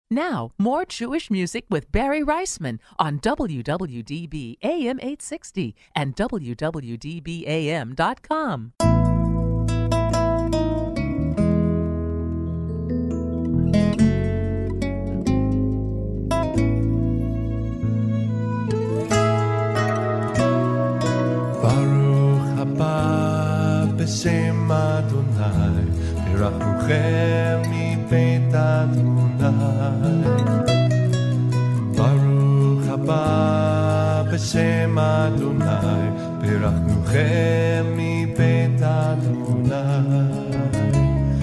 Now, more Jewish music with Barry Reisman on WWDB AM 860 and WWDBAM.com. Baruch haba b'shem Adonai, birachnuchem מבית Adonai. Baruch haba b'shem Adonai, birachnuchem מבית Adonai.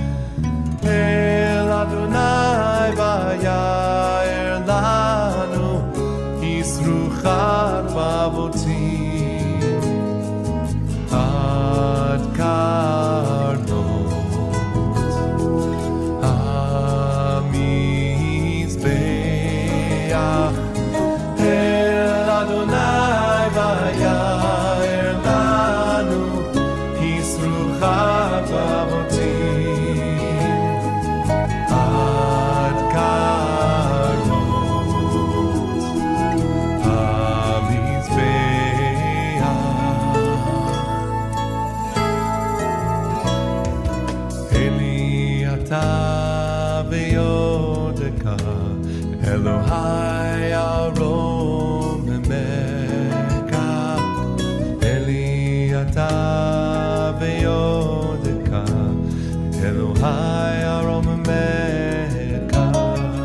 El Adonai vaya'er lanu, yisruchat bavotim, ad karnot, hamizbeach. El Adonai vaya'er lanu, yisruchat bavotim, ad karnot, hamizbeach. Eli ata v'yodeka, Elohai aromemeka. Eli ata v'yodeka, Elohai aromemeka.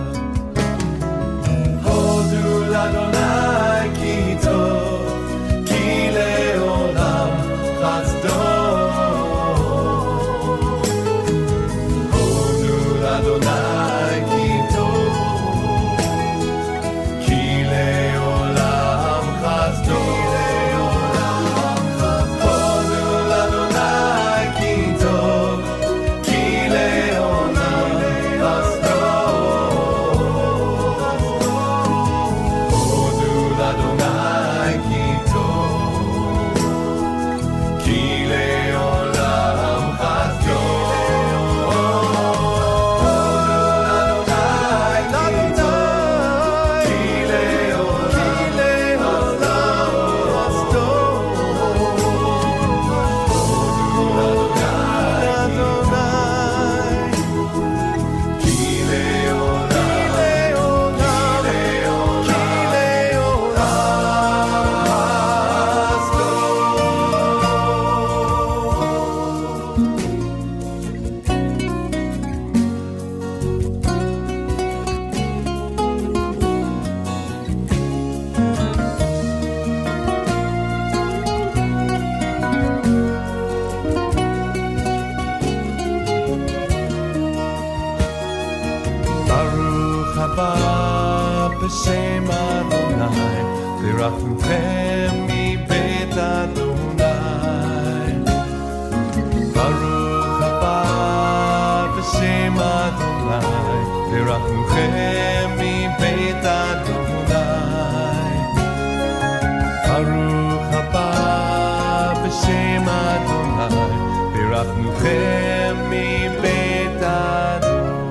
Hodu l'Adonai ki tov, ki le'olam chasdo. Hodu l'Adonai ki tov, ki le'olam chasdo. Hodu l'Adonai ki tov, ki le'olam chasdo. Hodu l'Adonai ki tov, ki le'olam chasdo. Baruch haba b'shem Adonai, birachnuchem מבית Adonai. Baruch haba b'shem Adonai, birachnuchem מבית Adonai. Baruch haba b'shem Adonai, birachnuchem מבית Adonai.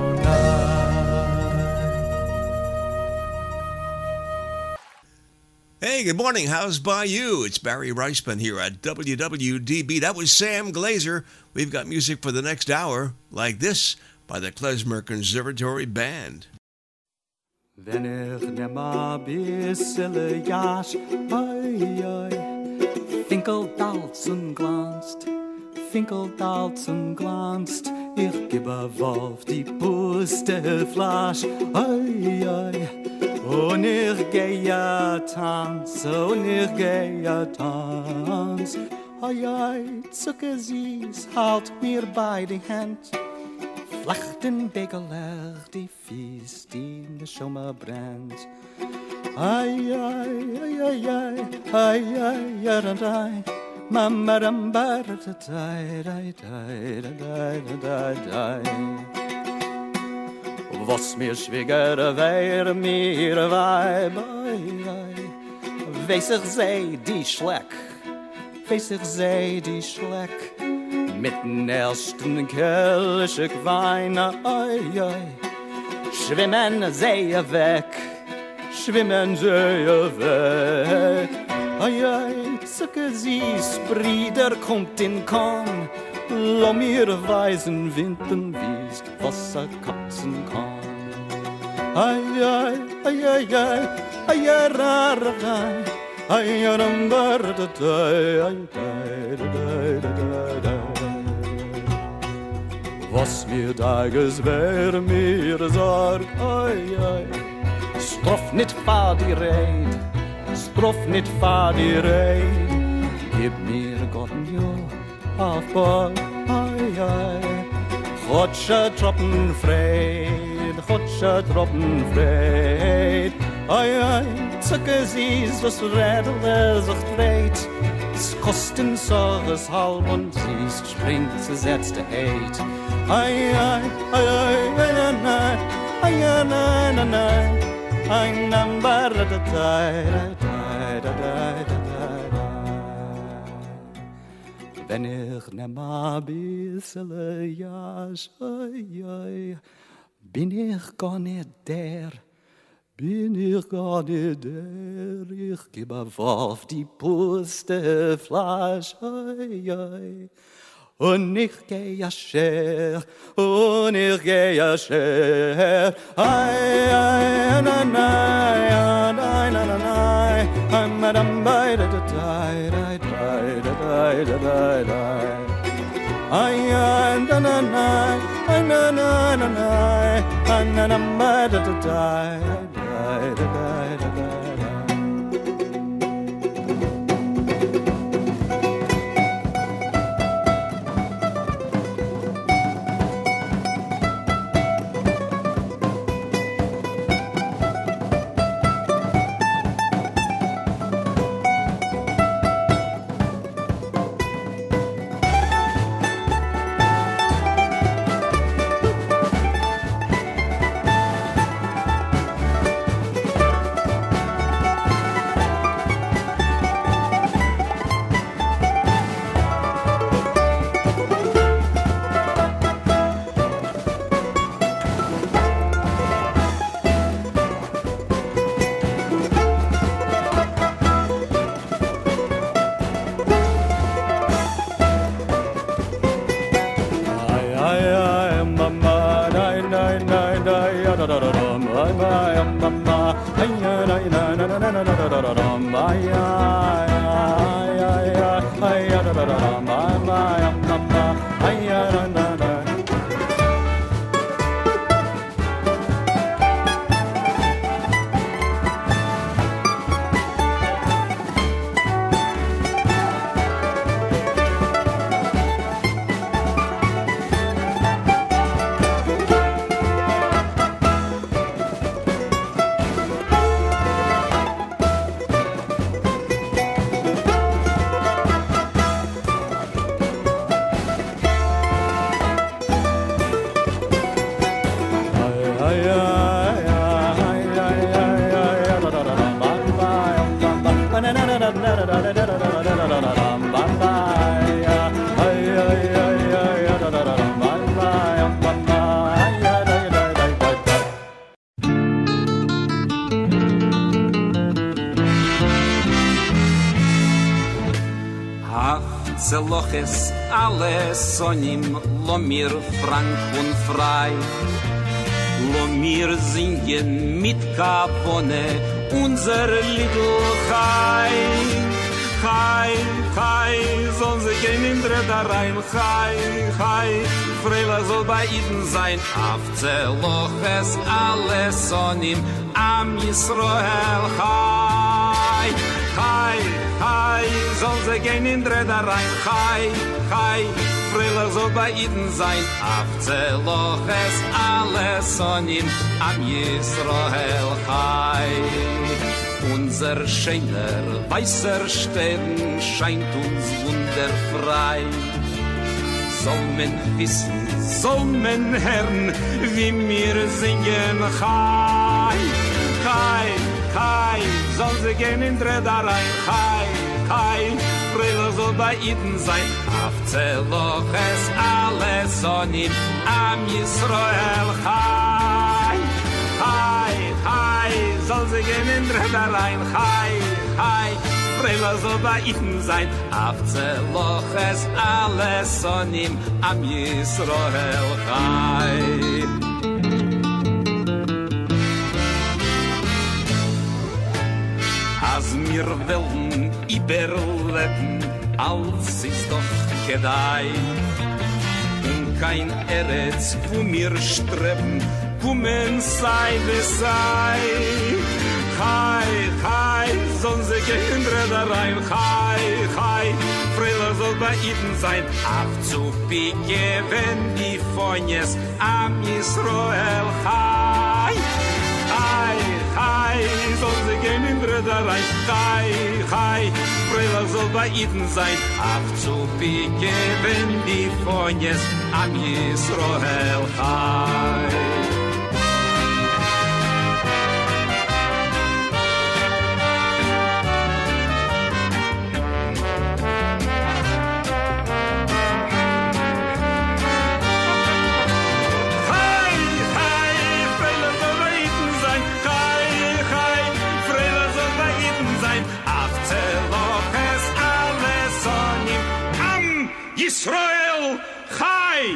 Hey, good morning. How's by you? It's Barry Reisman here at WWDB. That was Sam Glazer. We've got music for the next hour, like this, by the Klezmer Conservatory Band. Wenn ich nehm a bissele Jasch, oi, oi, Finkeldalz und glanzt, Finkeldalz und glanzt, ich geb auf die puste Flasch, oi, oi, und ich geh tanz, und ich geh tanz, oi, oi, zucke süß, halt mir bei die Hand, Flechten begeler die Fies, die in der Schumme brennt. Ai, ai, ai, ai, ai, ai, ai, ai, ai, mama, ramba, da, da, da, da, da, da, da. Was mir schwiger wär mir Weib, ai, ai, weiß ich seh die Schleck, weiß ich seh die Schleck, mit den ersten Kelchig Wein, oi, oi, schwimmen sehr weg, schwimmen sehr weg. Ai, ai, zucke süß, Brieder kommt in Kahn, lo mir weisen Winden wiest, was katzen kann. Ai, ai, ai, ai, ai, ai, ai, ra, ra, ra. Ai, ai, ram, da, da, da, da, ai, da, da, da, da, da. Was mir dages wär mir sorg, ai, ai. Stroff nit fahr die Reit, stroff nit fahr die Reit. Gib mir Gott ein Jo auf Bord, ai, ai. Chotsche Troppen freit, chotsche Troppen freit. Ai, ai, zucke sie's, was redele sich dreht. Es kosten sorges halb und siehst, springt sie setzte Heid. Ai, ai, ai, ai, ai, ai, ai, ai, ai, ai, ai. Ein Number, da, da, da, da, da, da, da. Wenn ich ne ma bissele jasch, ai, ai, bin ich gar nicht der, bin ich gar nicht der, ich geb auf die puste Flasch, ai, ai. Und ich geh ja scher, und ich geh ja scher. Ai, ai, na, na, na, na, na, na, na. Ai, madam, bei, da, da, da, da, da, da, da, da. Ai, ai, na, na, na, ai, na, na, na, na. Ai, na, na, bei, da, da, da, da, da, da, da, da. Loches alle sonim lo mir frank und frei lo mir singen mit Kapone unser little Chai Chai Chai sollen sie gehen in der rein Chai Chai Freila soll bei ihnen sein Afze Loches alle sonim am Yisroel Chai Chai Chai, soll sie gehen in Dreda rein. Chai, Chai, Frühler soll bei ihnen sein. Afzeloches alle Sonim am Yisroel Chai. Unser schöner, weißer Stern scheint uns wunderfrei. Soll man wissen, soll man hören, wie wir singen. Chai, Chai, Chai, soll sie gehen in Dreda rein. Chai, Chai, Frühler soll bei ihnen sein. Afzeloches alle Sonim am Yisroel Chai. Chai, soll sie gehen in Dreh rein. Chai, Freila soll bei ihnen sein. Afzeloches alles Sonim am Yisroel. Chai. Als mir willen überleben, als ist doch gedei. Und kein Eretz, wo mir streben, kommen sei wie sei. Chai, sollen sie gehen da rein. Chai, Freila soll bei ihnen sein. Aufzupicken, wenn die Fonjes am Israel. Chai, sollen sie gehen in da rein. Chai, Freila soll bei ihnen sein. Aufzupicken, wenn die Fonjes am Israel. Chai. Israel Chai!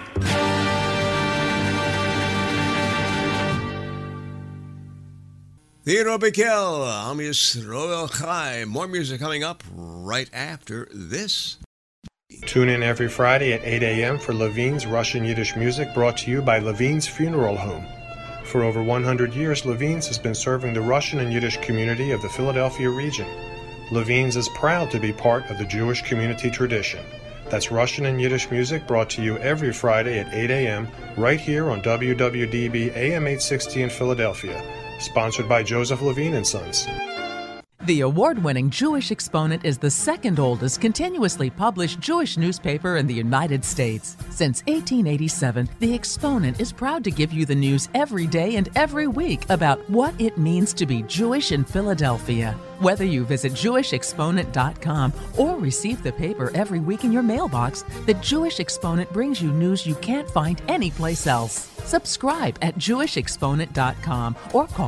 Theodore Bickel, Am Yisroel Chai. More music coming up right after this. Tune in every Friday at 8 a.m. for Levine's Russian Yiddish music, brought to you by Levine's Funeral Home. For over 100 years, Levine's has been serving the Russian and Yiddish community of the Philadelphia region. Levine's is proud to be part of the Jewish community tradition. That's Russian and Yiddish music, brought to you every Friday at 8 a.m. right here on WWDB AM 860 in Philadelphia. Sponsored by Joseph Levine & Sons. The award-winning Jewish Exponent is the second oldest continuously published Jewish newspaper in the United States. Since 1887, The Exponent is proud to give you the news every day and every week about what it means to be Jewish in Philadelphia. Whether you visit JewishExponent.com or receive the paper every week in your mailbox, the Jewish Exponent brings you news you can't find anyplace else. Subscribe at JewishExponent.com or call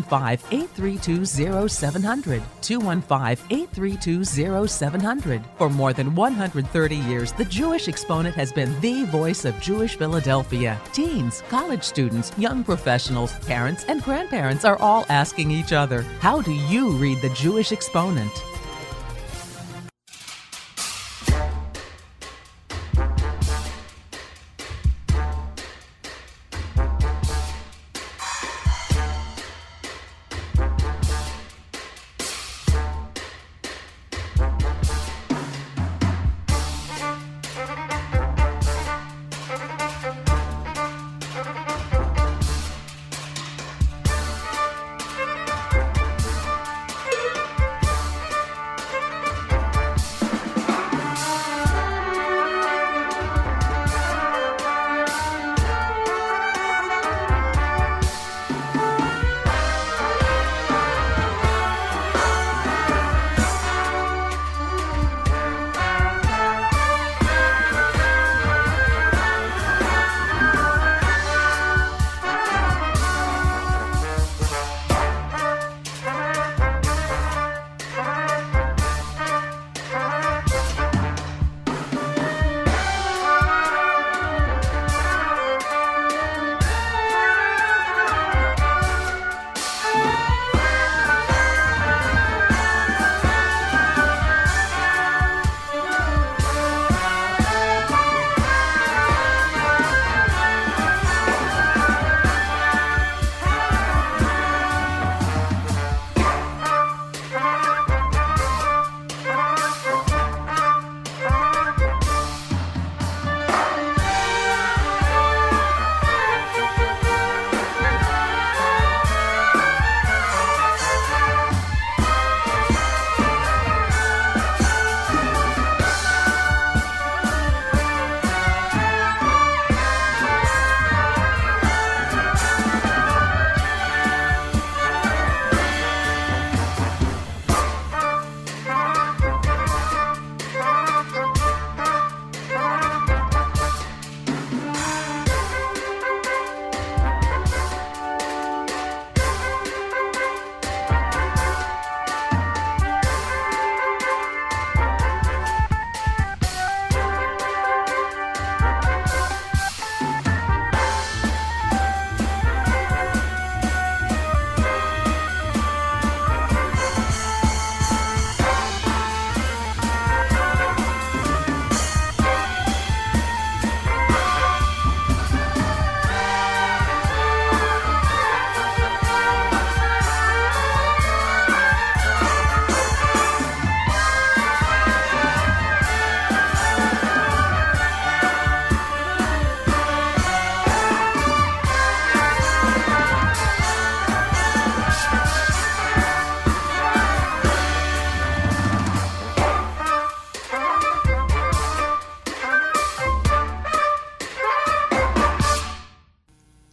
215-832-0700. 215-832-0700. For more than 130 years, the Jewish Exponent has been the voice of Jewish Philadelphia. Teens, college students, young professionals, parents, and grandparents are all asking each other, how do you read the Jewish Exponent?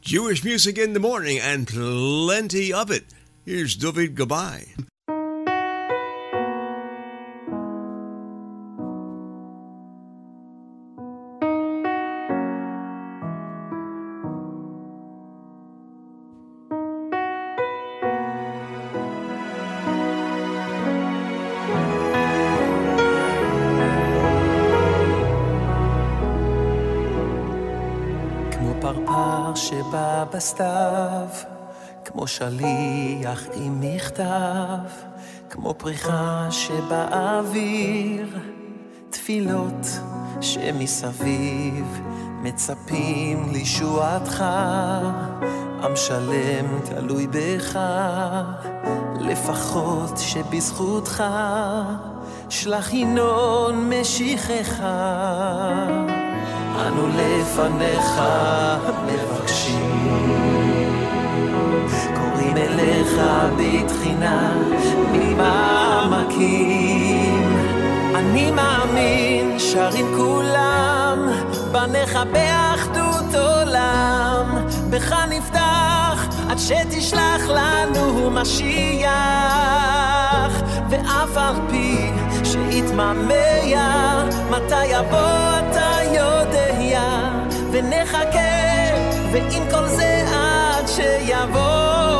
Jewish music in the morning and plenty of it. Here's David Gabay. שבא בסתיו, כמו שליח עם מכתב, כמו פריחה שבאוויר, תפילות שמסביב מצפים לישועתך, עם שלם תלוי בך, לפחות שבזכותך שלח ינון משיחך. אנו לפניך מבקשים, קוראים אליך בתחינה ממעמקים. אני מאמין שרים כולם, בניך באחדות עולם, בך נפתח עד שתשלח לנו משיח. ואף על פי שיתממע מתי יבוא אתה יודע, ונחכה ועם כל זה עד שיבוא.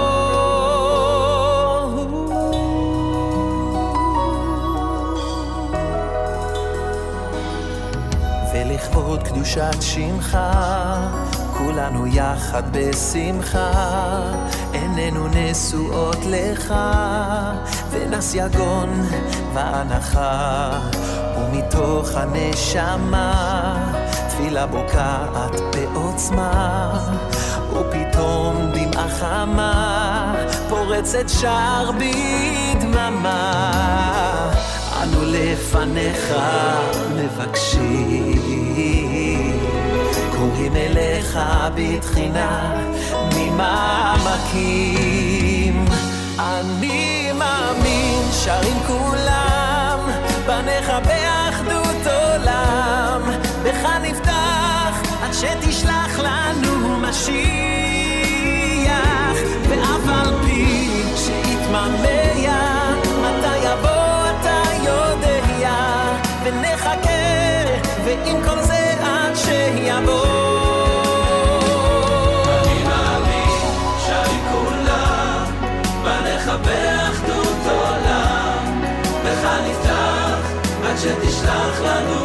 ולכבוד קדושת שמך כולנו יחד בשמחה, עינינו נשואות לך ונס יגון והנחה, ומתוך הנשמה תפילה בוקעת בעוצמה, ופתאום דמעה חמה פורצת שער בדממה. אנו לפניך מבקשים, קוראים אליך בתחינה ממעמקים. אני מאמין שרים כולם, בניך באחדות עולם, בך נפתח עד שתשלח לנו משיח. ואף על פי שיתממע מתי יבוא אתה יודע, ונחכה ועם כל זה עד שיבוא. אני מאמין שרים כולם, בניך באחדות עולם, בך נפתח עד שתשלח לנו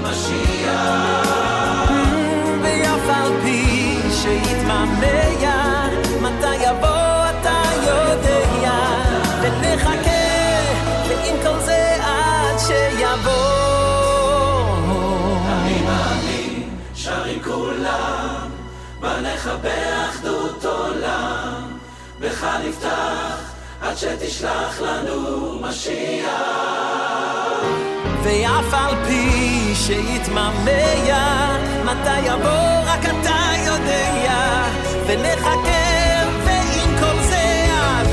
משיח. ואף על פי שיתממע מתי יבוא אתה יודע, ונחכה ועם כל זה עד שיבוא. אני מאמין שרים כולם, בניך באחדות עולם, בך נפתח עד שתשלח לנו משיח. ואף על פי שיתממע מתי יבוא רק אתה יודע, ונחכה ועם כל זה עד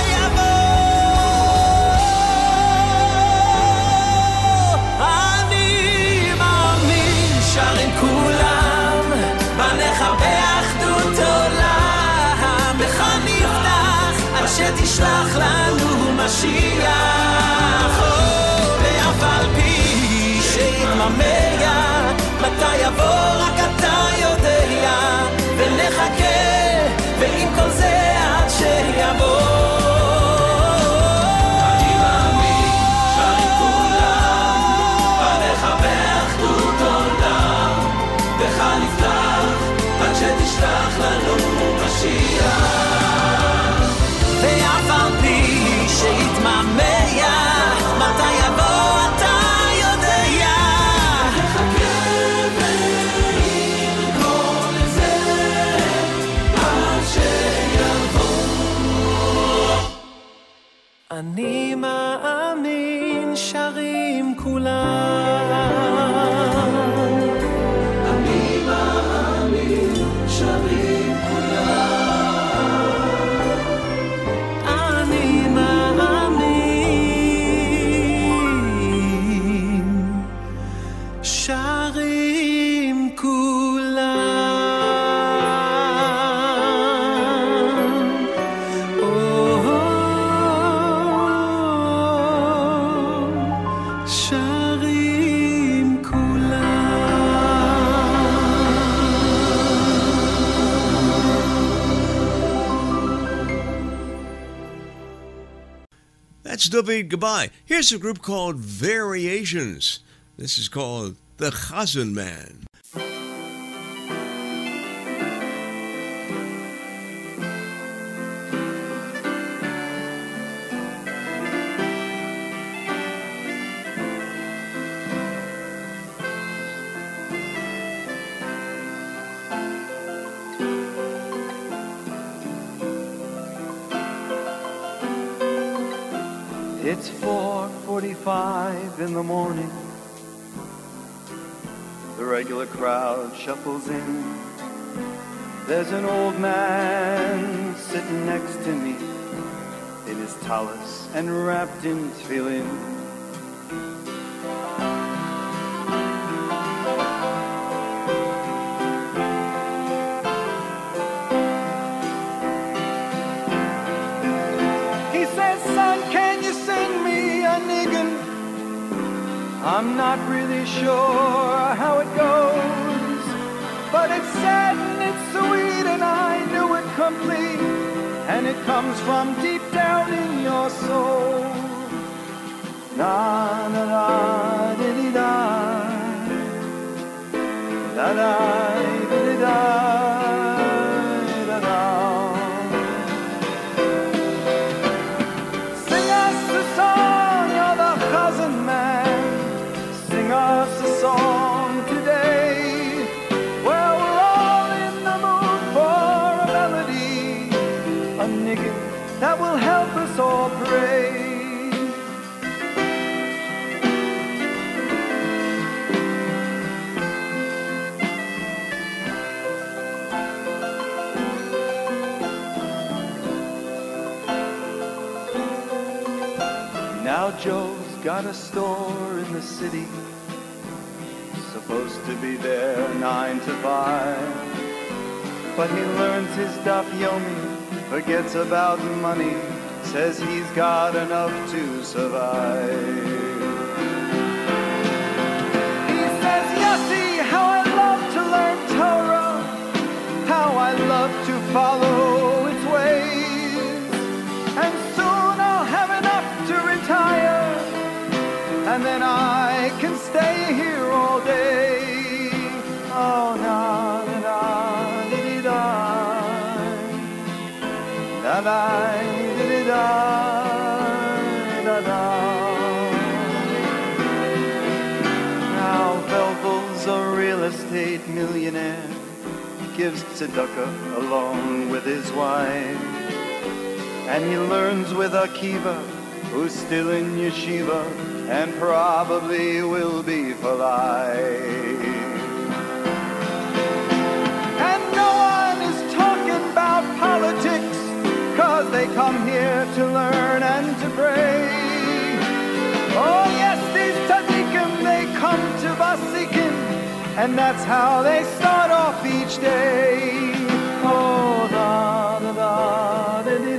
שיבוא. אני מאמין שרים כולם, בניך באחדות עולם, בך נפתח עד שתשלח לנו משיח. ואף על פי שיתממע מתי יבוא רק אתה יודע, ונחכה ועם כל זה עד שיבוא. אני מאמין שרים כולם, בניך באחדות עולם, בך נפתח עד שתשלח לנו משיח. ואף על פי שיתממע מתי יבוא אתה יודע, נחכה ועם כל זה עד שיבוא. אני מאמין שרים כולם, אני מאמין שרים כולם, אני מאמין שרים כולם. That's David Goodbye. Here's a group called Variations. This is called The Chazan Man. It's 4:45 in the morning. The regular crowd shuffles in. There's an old man sitting next to me in his tallis and wrapped in tefillin. He says, son, can you sing me a niggin? I'm not really sure how it goes, but it's sad and it's sweet and I knew it complete, and it comes from deep down in your soul. Na na na diddy da, da da diddy da, da da. Sing us a song, you're the Chazan man. Sing us a song today. Well, we're all in the mood for a melody, a niggin that will help us all pray. Now Joe's got a store in the city, supposed to be there 9 to 5, but he learns his daf yomi, forgets about money, says he's got enough to survive. He says, Yossi, how I love to learn Torah, how I love to follow its ways, and soon I'll have enough to retire, and then I can stay here all day. Oh, na na na diddy da, da da diddy da, da da. Now Velvel's a real estate millionaire, gives tzedakah along with his wife, and he learns with Akiva, who's still in yeshiva and probably will be for life. And no one is talking about politics, 'cause they come here to learn and to pray. Oh yes, these tzaddikim, they come to Vasikin, and that's how they start off each day. Oh, da da da da da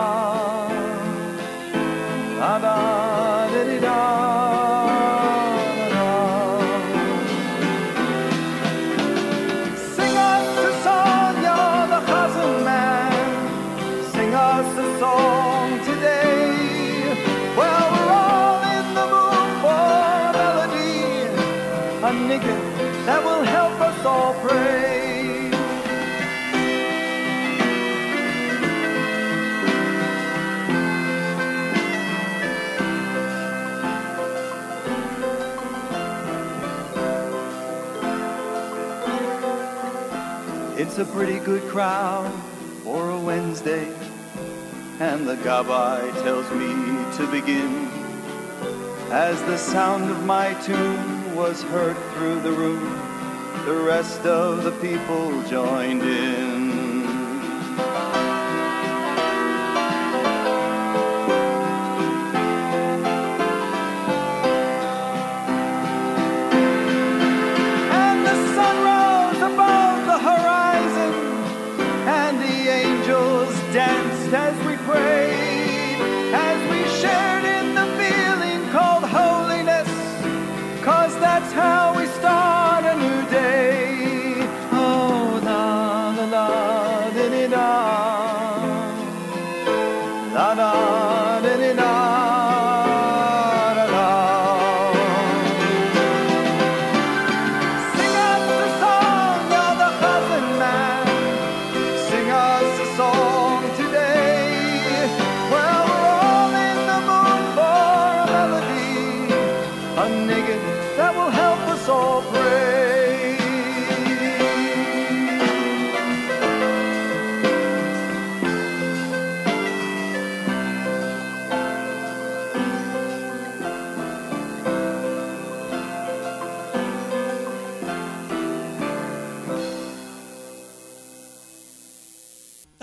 da da da da. Sing us a song, you're the Chazan man. Sing us a song today. Well, we're all in the mood for a melody, a nigga that will help us all pray. It's a pretty good crowd for a Wednesday, and the gabbai tells me to begin. As the sound of my tune was heard through the room, the rest of the people joined in. Danced as we prayed, as we shared in the feeling called holiness, 'cause that's how we start a new day. Oh, la la la di di da, la la di di da.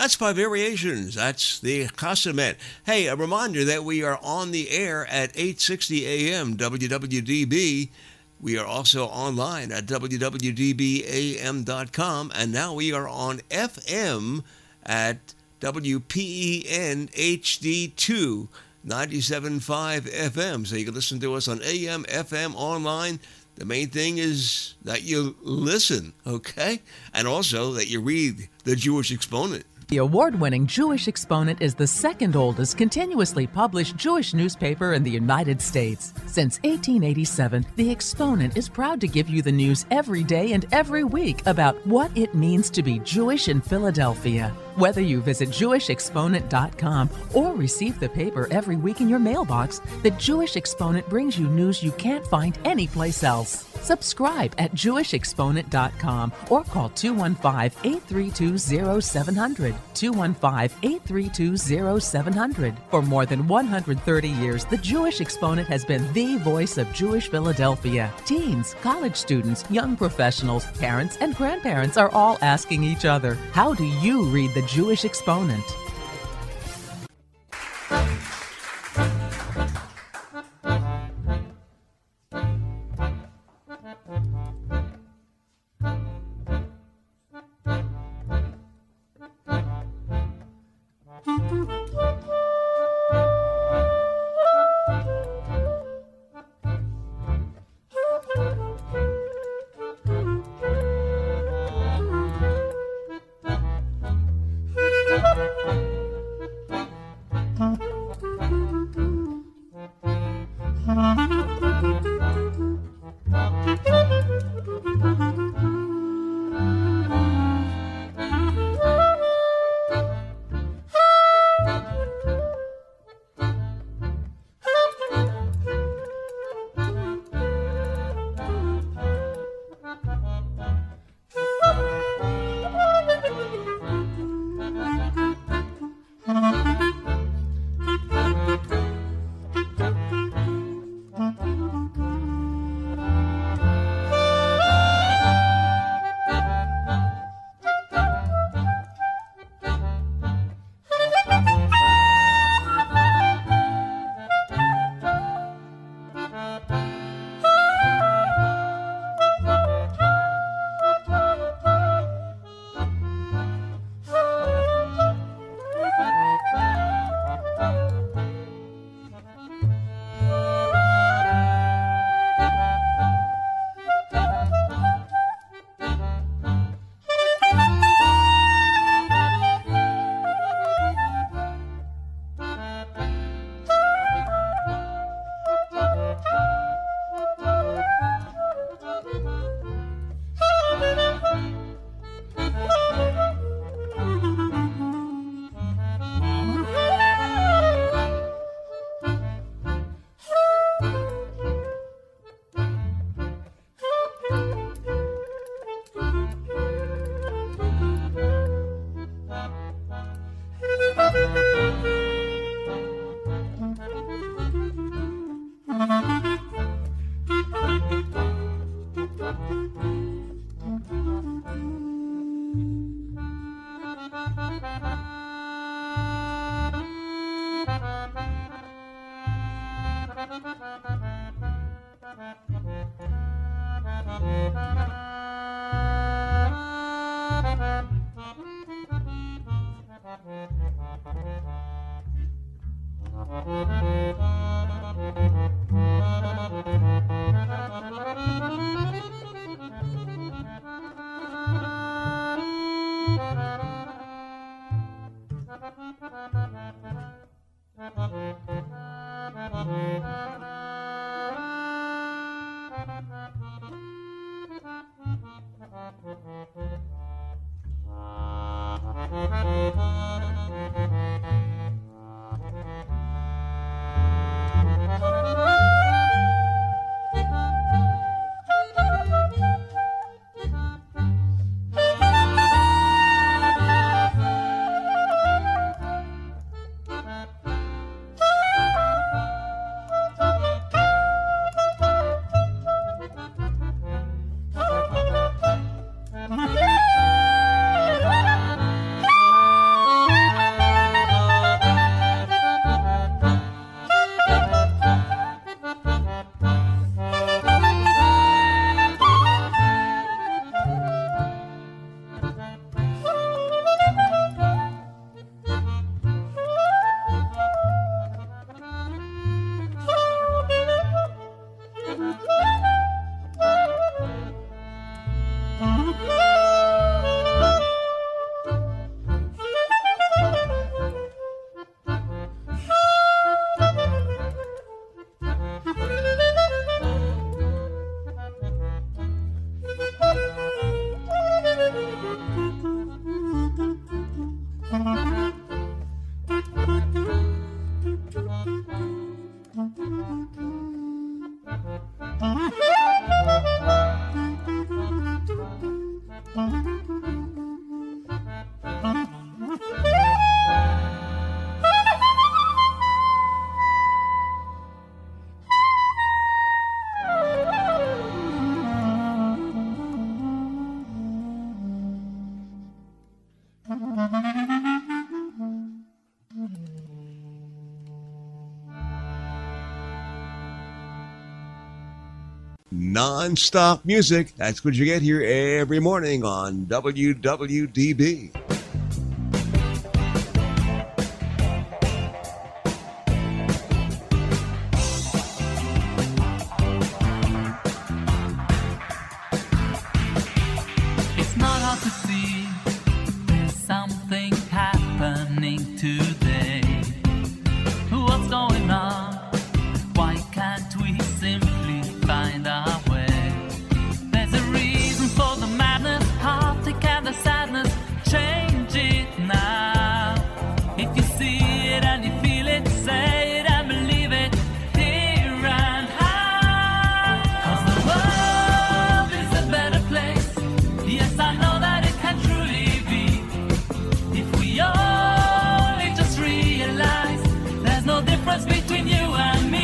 That's by Variations. That's the Casamet. Hey, a reminder that we are on the air at 8:60 a.m. WWDB. We are also online at www.dbam.com, and now we are on FM at WPEN HD2 97.5 FM. So you can listen to us on AM, FM, online. The main thing is that you listen, okay? And also that you read the Jewish Exponent. The award-winning Jewish Exponent is the second oldest continuously published Jewish newspaper in the United States. Since 1887, the Exponent is proud to give you the news every day and every week about what it means to be Jewish in Philadelphia. Whether you visit JewishExponent.com or receive the paper every week in your mailbox, the Jewish Exponent brings you news you can't find anyplace else. Subscribe at JewishExponent.com or call 215-832-0700. 215-832-0700. For more than 130 years, the Jewish Exponent has been the voice of Jewish Philadelphia. Teens, college students, young professionals, parents, and grandparents are all asking each other, how do you read the Jewish Exponent? Non-stop music. That's what you get here every morning on WWDB. It's not hard to see there's something happening today. What's going on? Why can't we simply find our way? There's a reason for the madness, heartache and the sadness. Change it now. If you see it and you feel it, say it and believe it. Here and now. 'Cause the world is a better place. Yes, I know that it can truly be. If we only just realize there's no difference between you and me.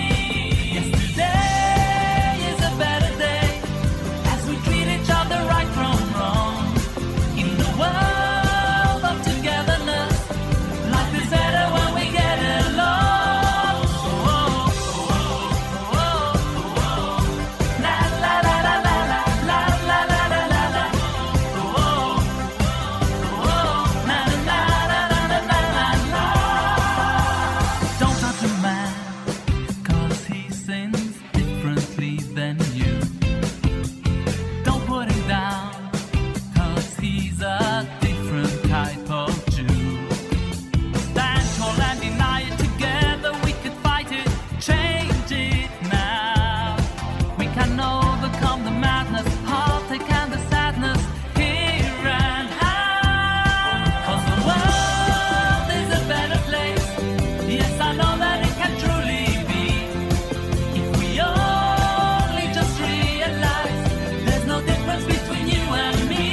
Yesterday is a better day as we treat each other right from wrong. In the world of togetherness, life is better when we get along. Oh, oh, oh, oh, oh. La la la la la la la la la la la la. Oh, oh, oh, na na na na na na na na. Don't judge a man 'cause he sins differently than you. Don't put him down 'cause he's a different type of Jew. Stand tall and deny it, together we could fight it. Change it now. We can overcome the madness, heartache and the sadness. Here and now. 'Cause the world is a better place. Yes, I know that it can truly be. If we only just realize there's no difference between you and me.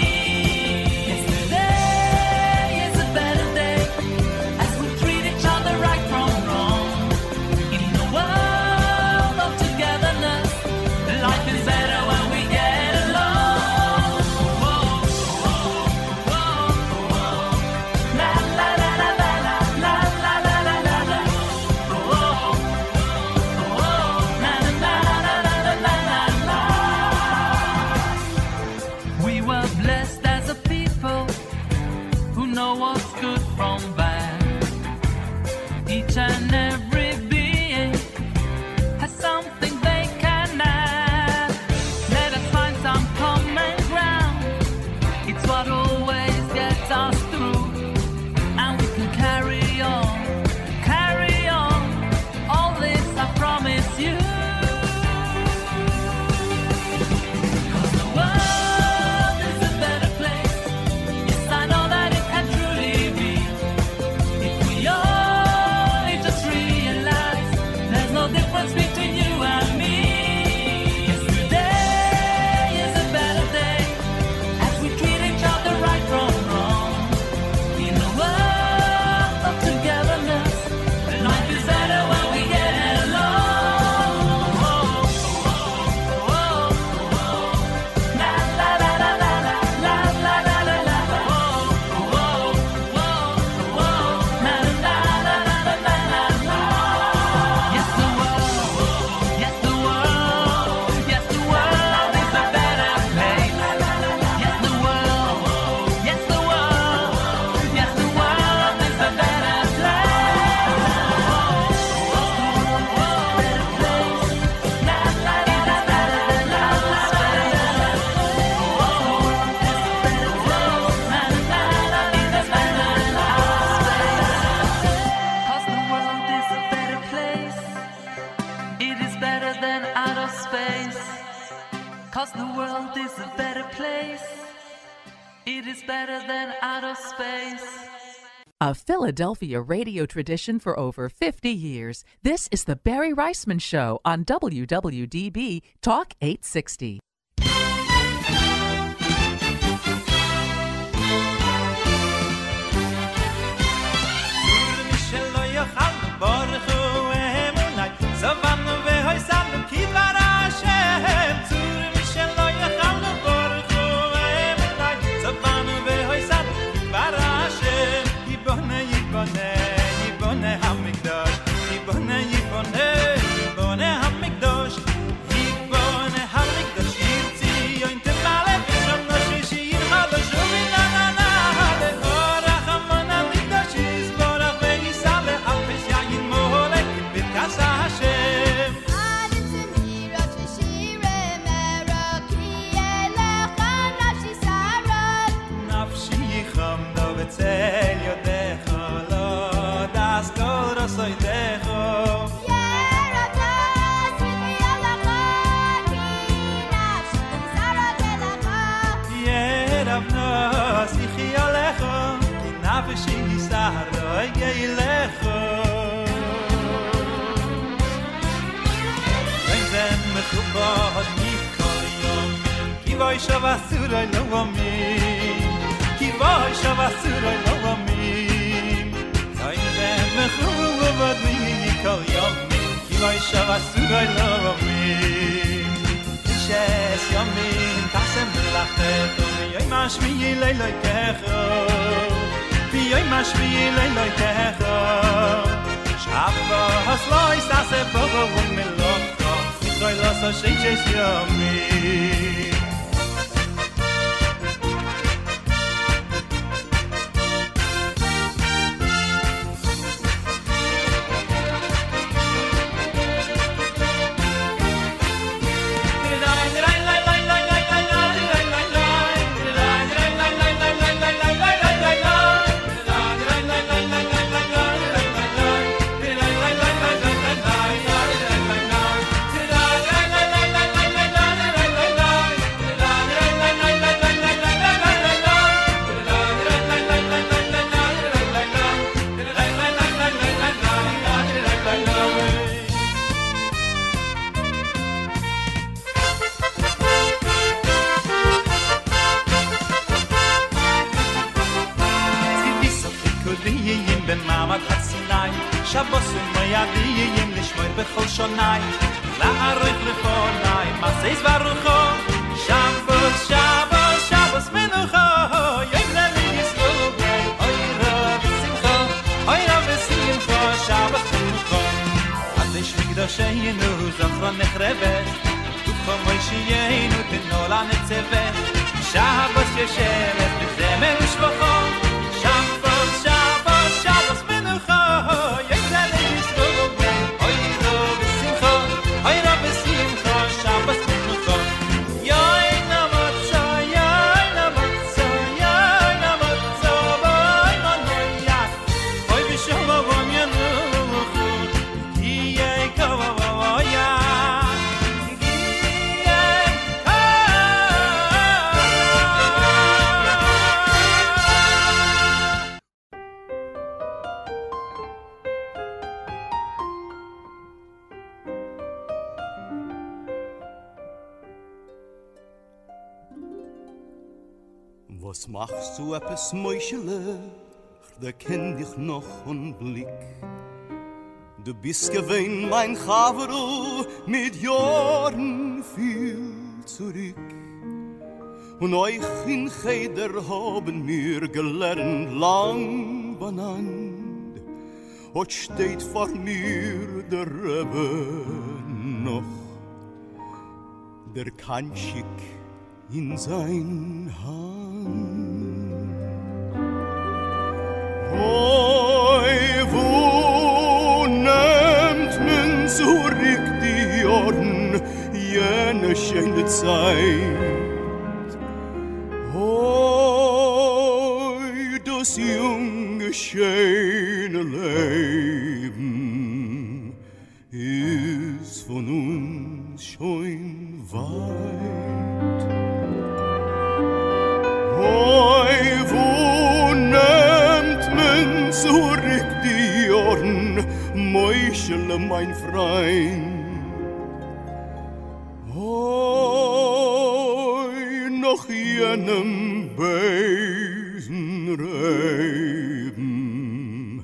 Yesterday is a better day as we treat each other right from wrong. In the world of togetherness, life is better when we get along. Whoa, whoa, whoa, whoa. La la la la la la la la la la la la. Whoa, whoa, na na na na na na na na. We were blessed as a people who know what's good from bad. Each and every being has something they can add. Let us find some common ground. It's what always gets us through. And we can carry on, carry on. All this I promise you. 'Cause the world is a better place. Yes, I know that it can truly be. If we only just realize there's no difference between you and me. Yesterday is a better day as we treat each other right from wrong. In the world of togetherness, life is better when we get along. Oh, oh, oh, oh. La la la la la la la la la la la. Oh, oh, oh, oh. Na na na na na na na na. Yes, the world, yes, the world, yes, the world is a better place. Yes, the world, yes, the world, yes, the world is a better place. La la la la la la la Cause the world is a better place. It is better than outer space. 'Cause the world is a better place. It is better than outer space. A Philadelphia radio tradition for over 50 years, this is the Barry Reisman Show on WWDB Talk 860. Shavasura no amin, Kivai Shavasura no amin. Zayn dem khuvod mi kol yom, Kivai Shavasura no amin. Shes yamin tasem lachet, yoy mashmi leilay kecho, yoy mashmi leilay kecho. Shabbos loy sase bogo melokho, Kivai loso shes yamin. Shabbos u'mayadiyim lishmoir b'chol shonai la'arich l'fonai maseis varucho Shabbos, Shabbos, Shabbos menucho Yom leli yisrael Oyra v'simcha Oyra v'simcha Shabbos menucho Adesh mikdosheinu Zochron nechrevet Tucho moishiyenu Tinol ha'netzevet Shabbos yeshevet B'zemer u'shvocho Shabbos, Shabbos, Shabbos menucho Was machst du etwas Meuschelig, da kenn dich noch ein Blick. Du bist gewesen mein Chavru mit Jahren viel zurück. Und euch in Cheder haben wir gelernt lang benannt. Und steht vor mir der Rebbe noch, der Kanschik in sein Hand. Oi, wo nimmt man zurück die Jahren, jene schöne Zeit? Oi, das junge, schöne Leben ist von uns schon weit. Oi, wo nimmt man Moischele, mein Freund. Oi, noch jenem Besenreben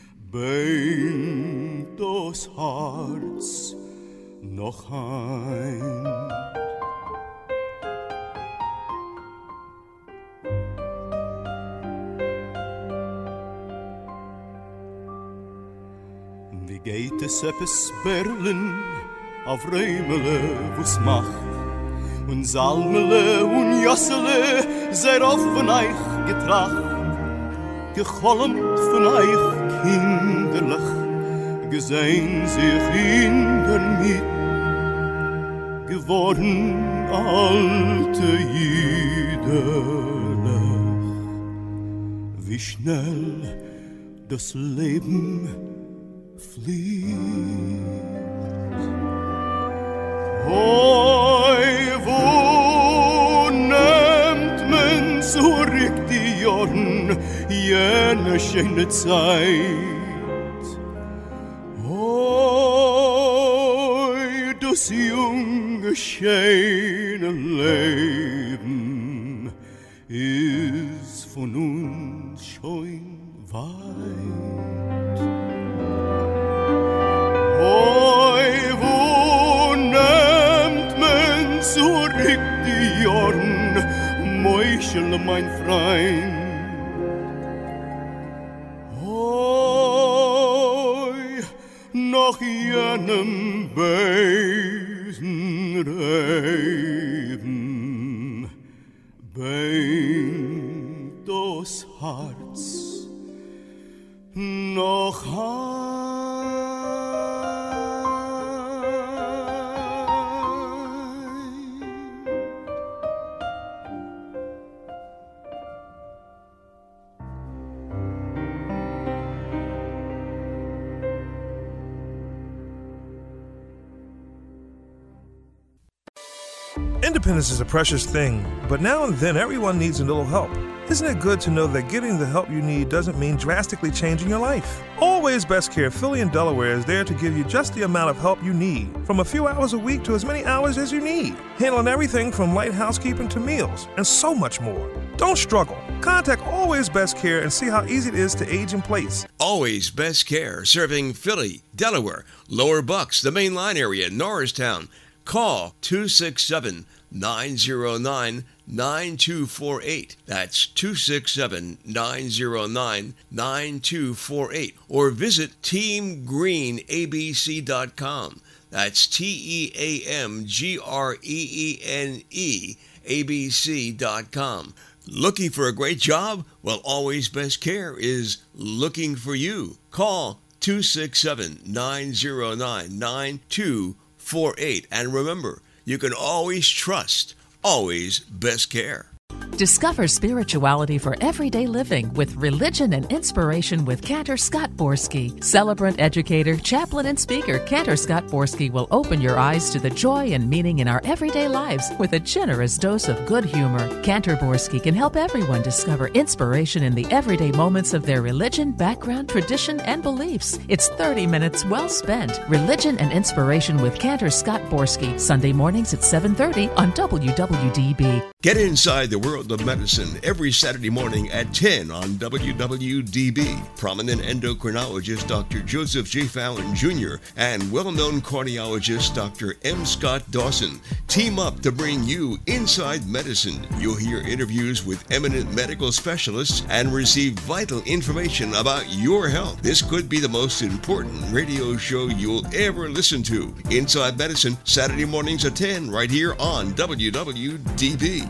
beint das Herz noch ein. Wie geht es etwas Berlin auf Räumele, wo's macht? Und Salmele und Jassele, sehr oft von euch getracht, gecholmt von euch kinderlich, gesehen sich in der Miet, geworden alte Jüdelech. Wie schnell das Leben fliegt. Hoi, wo nimmt man zurück die Jahren, jene schöne Zeit? Hoi, das junge, schöne Leben ist von uns schon weit. Hoi, wo nimmt man zurück die Jahren, Moischele, mein Freund. Hoi, nach jenem Besenreben beint das Herz noch Independence is a precious thing, but now and then everyone needs a little help. Isn't it good to know that getting the help you need doesn't mean drastically changing your life? Always Best Care Philly in Delaware is there to give you just the amount of help you need, from a few hours a week to as many hours as you need, handling everything from light housekeeping to meals, and so much more. Don't struggle. Contact Always Best Care and see how easy it is to age in place. Always Best Care, serving Philly, Delaware, Lower Bucks, the Main Line area, Norristown. Call 267-909-9248. That's 267-909-9248. Or visit teamgreenabc.com. That's TEAMGREENE ABC.com. Looking for a great job? Well, Always Best Care is looking for you. Call 267-909-9248. And remember, you can always trust Always Best Care. Discover spirituality for everyday living with Religion and Inspiration with Cantor Scott Borski. Celebrant, educator, chaplain, and speaker, Cantor Scott Borski will open your eyes to the joy and meaning in our everyday lives with a generous dose of good humor. Cantor Borski can help everyone discover inspiration in the everyday moments of their religion, background, tradition, and beliefs. It's 30 minutes well spent. Religion and Inspiration with Cantor Scott Borski, Sunday mornings at 7:30 on WWDB. Get inside the world of medicine every Saturday morning at 10 on WWDB. Prominent endocrinologist Dr. Joseph J. Fallon Jr. and well-known cardiologist Dr. M. Scott Dawson team up to bring you Inside Medicine. You'll hear interviews with eminent medical specialists and receive vital information about your health. This could be the most important radio show you'll ever listen to. Inside Medicine, Saturday mornings at 10, right here on WWDB.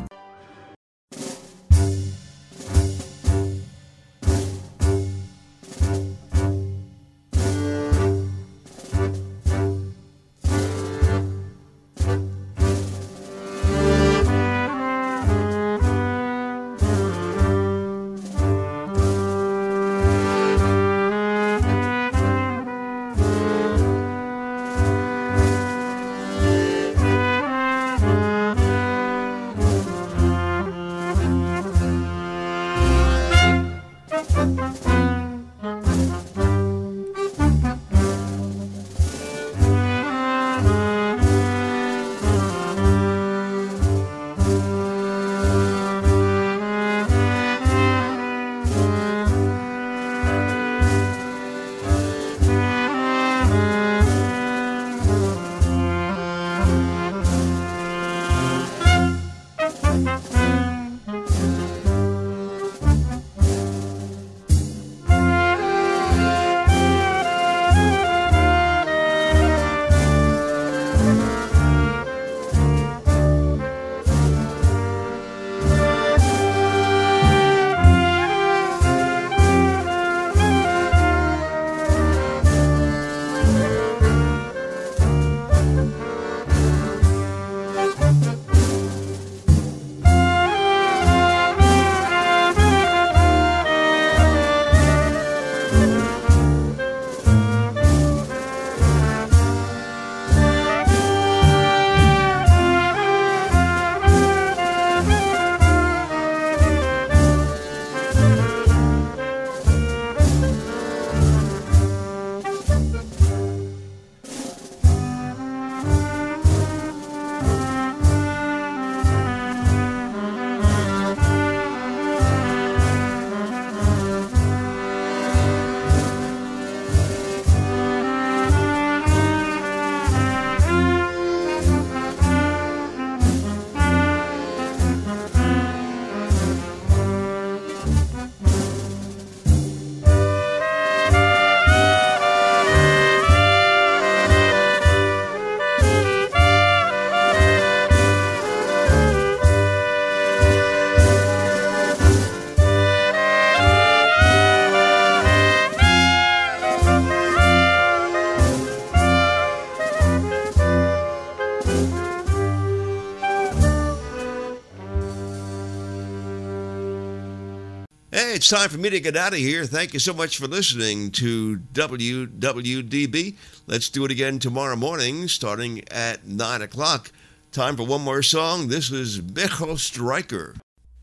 Okay, it's time for me to get out of here. Thank you so much for listening to WWDB. Let's do it again tomorrow morning, starting at 9 o'clock. Time for one more song. This is Michael Stryker.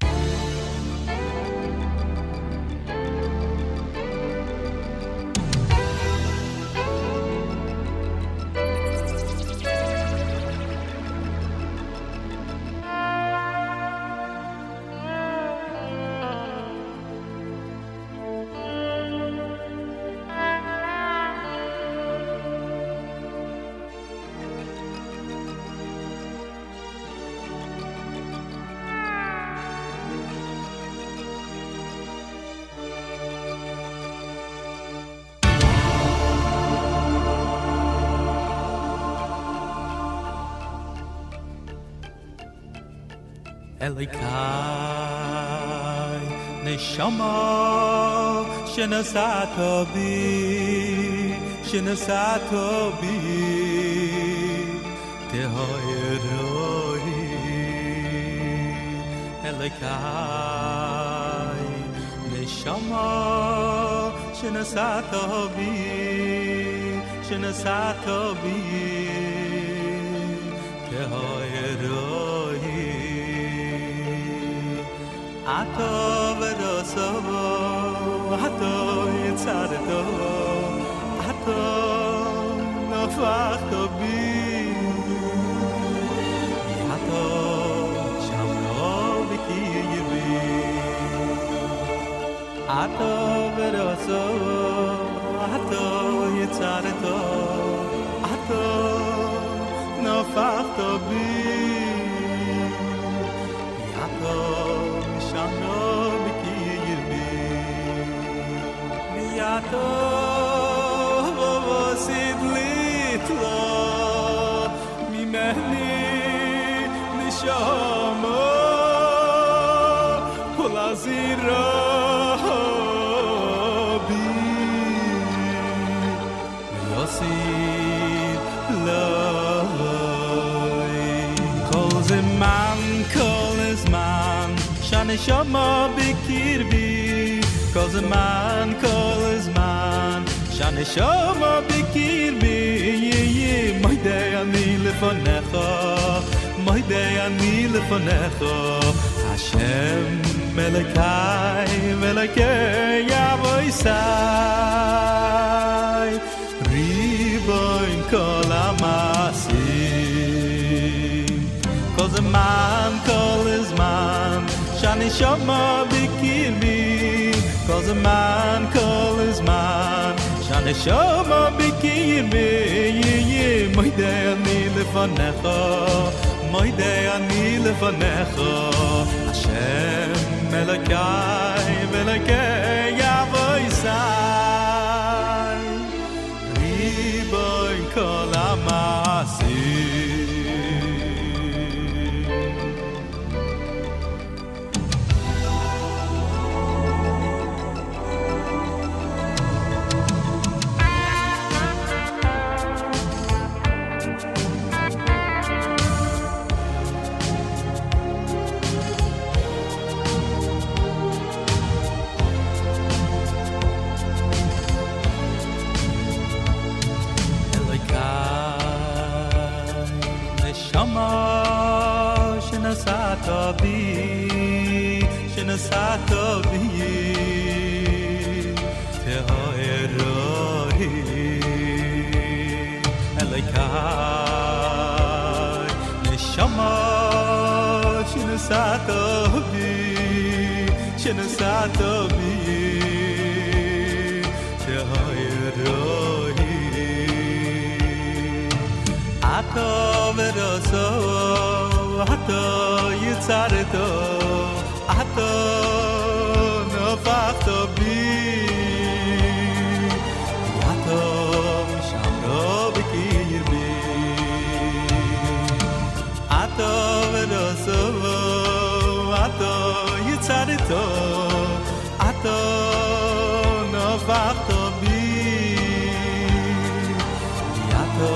Elikai neshama shenasato bi tehoyeroi Elikai neshama shenasato bi tehoyeroi Ato veroso, ato yitzarto, ato nafachto bi, ato shamro b'kirbi. Ato veroso, ato yitzarto, ato nafachto bi, ato Shano b'kirbi, miyato vosid litlo, mimeni nishamo, kol azira bi, yosid loy, kol zeman, Shani Shama b'kirbi, kol zeman, Shani Shama b'kirbi, moidei ani lefonecha, Hashem Melekei Yavoisai, Riboin kol hamasim, kol zeman, Shani Shama b'kirbi, kol zeman, Shani Shama b'kirbi, moidei ani lefonecha, Hashem Melekei Yavoisai, Riboin kol hamasim. Shenasato bi tehoyeroi Elikai neshama shenasato bi tehoyeroi Ato veroso ato yitzarto ato nafachto bi ato shamro b'kirbi ato veroso ato yitzarto ato nafachto bi ato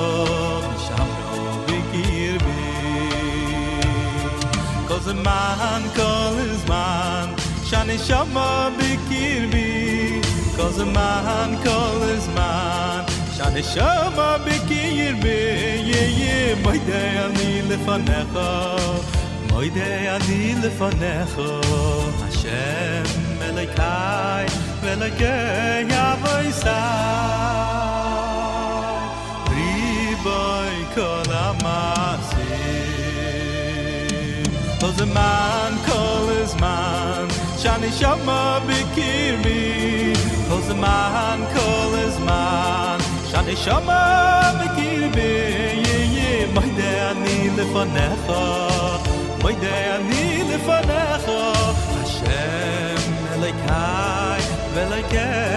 kol zeman, shani shama bikirbi kol zaman kol zman shani shama bikirbi ye moide ani lefanecha moide ani lefanecha Hashem Elokai Velakei Avoisai Riboy Kol HaMasim Kol Zaman Kol Zman Shani Shama Bikirbi Kol Zaman Kol Zman Shani Shama Bikirbi Moide Ani Lefanecha Moide Ani Lefanecha Hashem Elokai Velakei